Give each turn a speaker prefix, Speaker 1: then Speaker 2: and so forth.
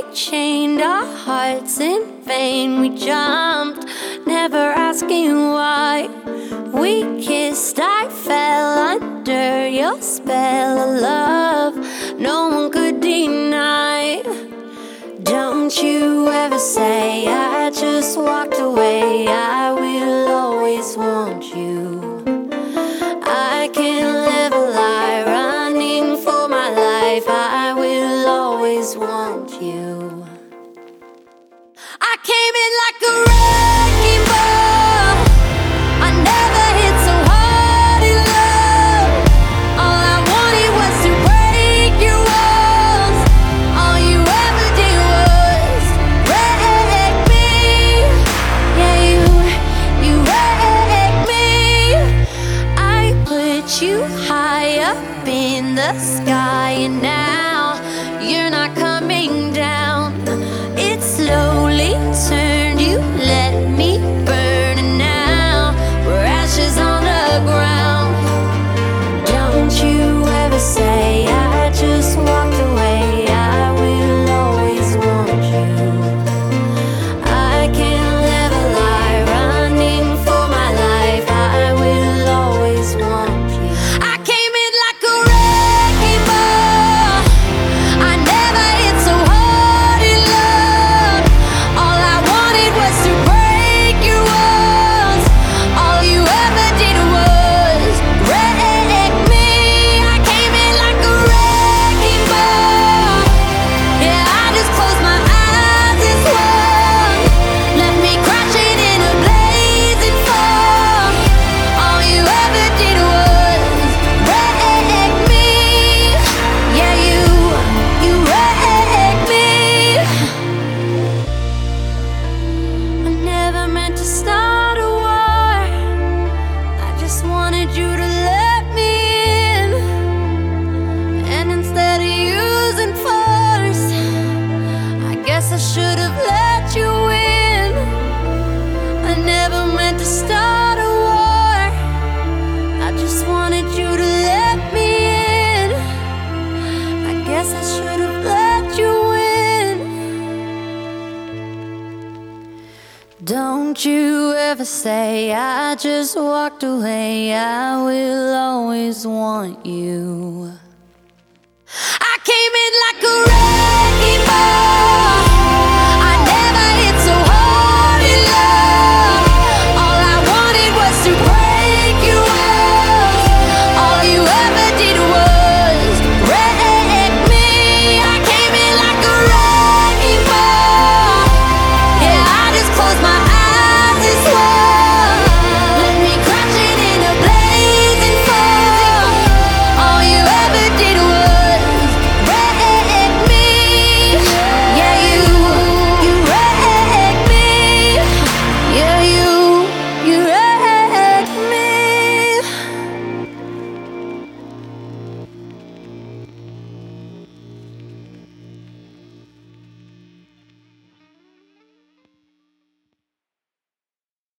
Speaker 1: chained our hearts in vain. We jumped, never asking why. We kissed, I fell under your spell of love no one could deny. Don't you ever say I just walked away. I will always want you. I can't live a lie, running for my life. I will always want you. I came in like a wrecking ball. I never hit so hard in love. All I wanted was to break your walls. All you ever did was wreck me. Yeah, you wrecked me. I put you high up in the sky, and now you're not coming down. It slowly turned, you let me burn, and now we're ashes on the ground. Don't you ever say I just walked away. I will always want you. I can't live a lie, running for my life. I will always want you. I came in like a wrecking ball. I never hit so hard in love. All I wanted was to break your walls. All you ever did was wreck me. I came in like a wrecking ball. Yeah, I just closed my eyes and swung. Left me crashing in a blazing fall. All you ever did was wreck me. Yeah, you wrecked me. I never meant to start a war. I just wanted you to let me in. And instead of using force, I guess I should have let you in. I never meant to start a war. I just wanted you to let me in. I guess I should have let you in. Don't you ever say I just walked away. I will always want you. I came in like a wrecking ball.